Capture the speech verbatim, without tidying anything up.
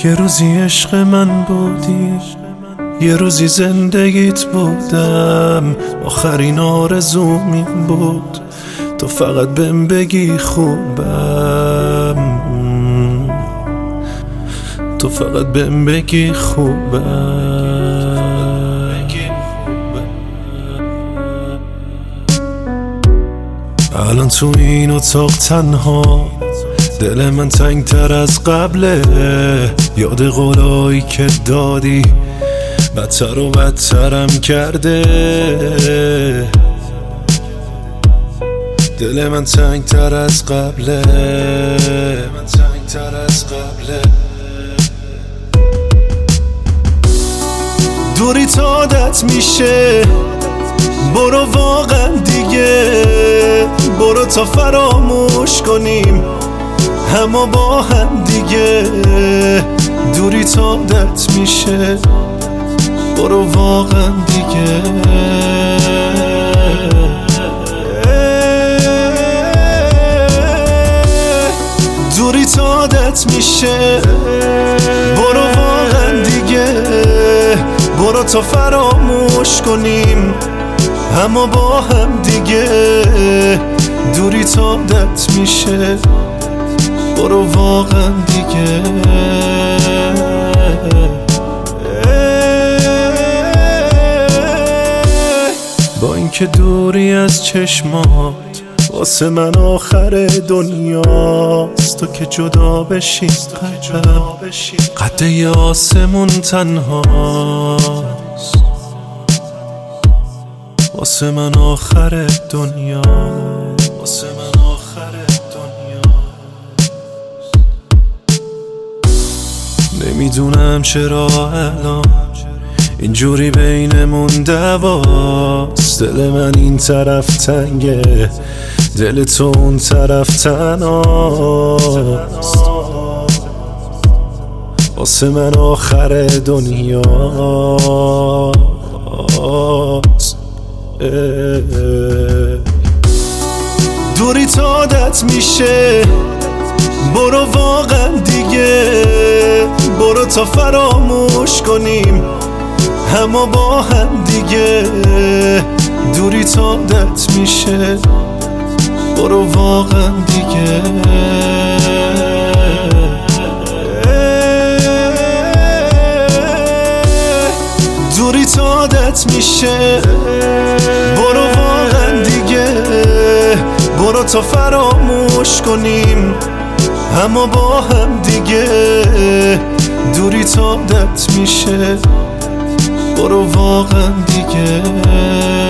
یه روزی عشق من بودی، یه روزی زندگیت بودم، آخرین آرزوم این بود تو فقط بهم بگی خوبم، تو فقط بهم بگی خوبم. الان تو این اتاق تنها، دل من تنگ تر از قبله، یاد قولایی که دادی بدتر و بدترم کرده. دل من تنگ تر از قبله، من تنگ تر از قبله. دوری تا عادت میشه، برو واقعا دیگه، برو تا فراموش کنیم همه با هم دیگه. دوری تا عادت میشه، برو واقعا دیگه. دوری تا عادت میشه، برو واقعا دیگه، برو تا فراموش کنیم همه با هم دیگه. دوری تا عادت میشه، برو واقعا دیگه. با اینکه دوری از چشمات واسه من آخر دنیاست، تو که جدا بشی قلبم قد یه آسمون تنهاست، واسه من آخر دنیا، واسه من آخر دنیا. نمیدونم چرا الان اینجوری بینمون دواست، دل من این طرف تنگه، دل تو اون طرف تنهاست، واسه من آخر دنیاست. دوری تا عادت میشه، برو واقعا دیگه، برو تا فراموش کنیم همه با هم دیگه. دوری تا عادت میشه، برو واقعا دیگه. دوری تا عادت میشه، برو واقعا دیگه، برو تا فراموش کنیم همه با هم دیگه. دوری تا عادت میشه، برو واقعا دیگه.